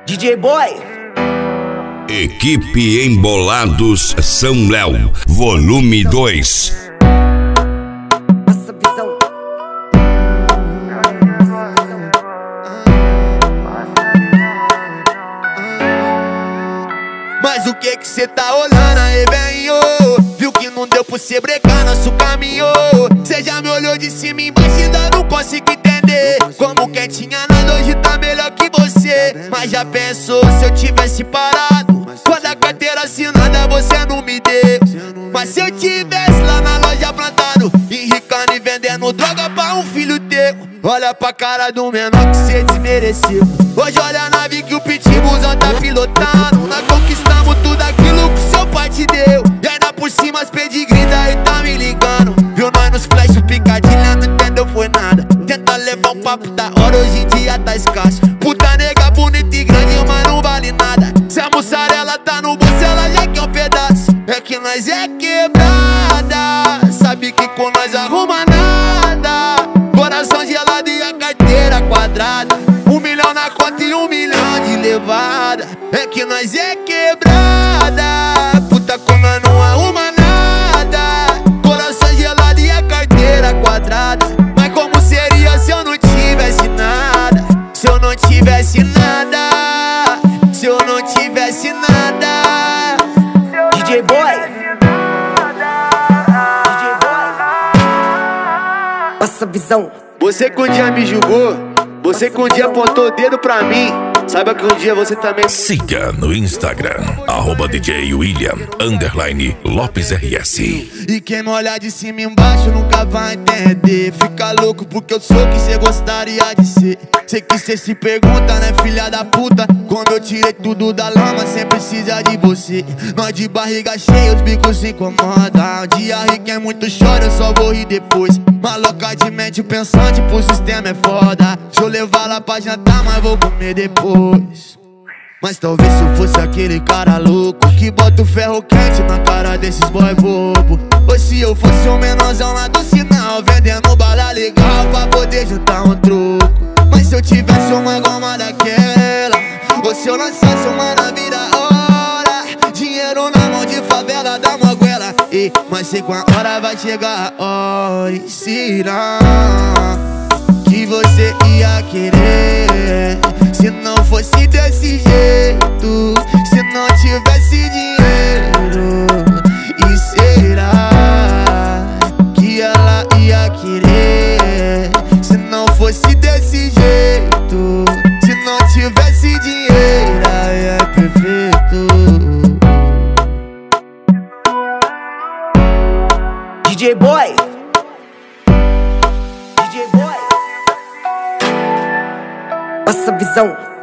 DJ Boy. Equipe Embolados São Léo, volume 2. Essa visão. Mas o que cê tá olhando aí, velho? Viu que não deu pra cê brecar nosso caminho. Cê já me olhou de cima e embaixo e ainda não consigo entender. Como quem tinha nada hoje tá melhor que você. Mas já pensou se eu tivesse parado? Quando a carteira assinada você não me deu. Mas se eu tivesse lá na loja plantado, enricando e vendendo droga pra um filho teu. Olha pra cara do menor que cê desmereceu. Hoje olha a nave que o pitbullzão tá pilotando. Nós conquistamos tudo aquilo que seu pai te deu. E ainda por cima as pedigree daí tá me ligando. Viu nós nos flash, picadilha, não entendeu foi nada. Tenta levar um papo da hora, hoje em dia tá escasso. Puta nega bonita e grande, mas não vale nada. Se a mussarela tá no bolso, ela já quer um pedaço. É que nós é quebrada, sabe que com nós arruma nada. Coração gelado e a carteira quadrada. 1 milhão na conta e 1 milhão de levada. É que nós é quebrada, puta com nós não arruma nada. Coração gelado e a carteira quadrada. Mas como seria se eu não tivesse nada? Se eu não tivesse nada, se eu não tivesse nada. DJ Boy. Essa visão. Você que um dia me julgou, você que um dia apontou o dedo pra mim, saiba que um dia você também... Siga no Instagram, @DJ_William_LopesRS. E quem me olhar de cima e embaixo nunca vai entender. Fica louco porque eu sou o que cê gostaria de ser. Sei que cê se pergunta, né, filha da puta? Quando eu tirei tudo da lama, sem precisar de você. Nós de barriga cheia, os bicos se incomodam. Um dia ri quem muito chora, eu só vou rir depois. Maloca de mente pensante, pro sistema é foda. Deixa eu levar lá pra jantar, mas vou comer depois. Mas talvez se eu fosse aquele cara louco que bota o ferro quente na cara desses boy bobo. Ou se eu fosse um menorzão lá do sinal, vendendo bala legal pra poder juntar um troco. Mas se eu tivesse uma goma daquela, ou se eu lançasse uma na vida hora, dinheiro na mão de favela da moguela. Mas sei com a hora vai chegar a hora. E será que você ia querer se não fosse desse jeito? Se não tivesse dinheiro? E será que ela ia querer se não fosse desse jeito? Se não tivesse dinheiro, aí é perfeito. DJ Boy. DJ Boy. Essa visão.